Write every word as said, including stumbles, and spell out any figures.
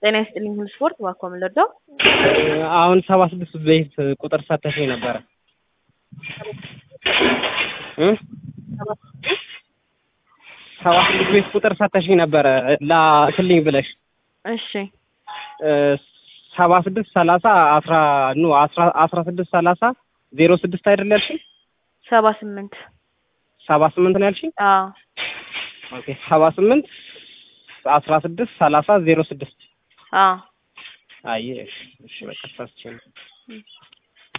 ጤና ይስጥልኝ ሁሉ ስፖርት ዋኮም ለዶ አሁን ሰባ ስድስት ቤት ቁጥር ሰተሽኝ ነበር እ ሰባ ስድስት ቤት ቁጥር ሰተሽኝ ነበር ላክልኝ ብለሽ እሺ ሰባ ስድስት ሰላሳ አስራ ኑ አስራ ስድስት ሰላሳ ዜሮ ስድስት አይደል ያልሽኝ ሰባ ስምንት ሰባ ስምንት ነው ያልሽኝ አዎ ኦኬ ሰባ ስምንት አስራ ስድስት ሰላሳ ዜሮ ስድስት አዎ አይ እሺ በቃ ታስችኝ